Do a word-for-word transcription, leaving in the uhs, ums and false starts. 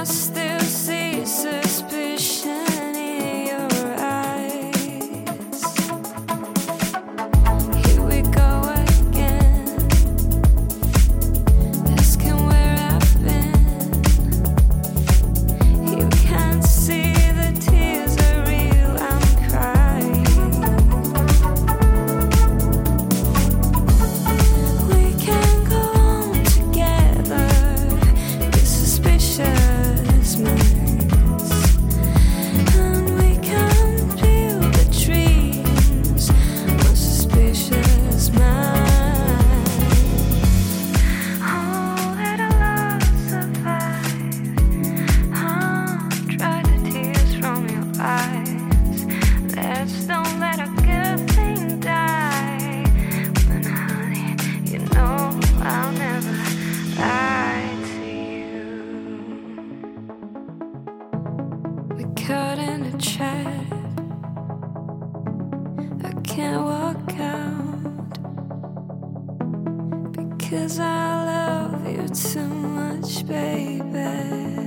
still see suspicion in your eyes. Here we go again, asking where I've been. You can't see the tears are real, I'm crying. We can go on together, this suspicious mess, and we can build the dreams of suspicious minds. Oh, let our love survive. Oh, dry the tears from your eyes. Let's don't let a good thing die. When honey, you know I'll never lie to you. We're caught in a trap. I can't walk out because I love you too much, baby.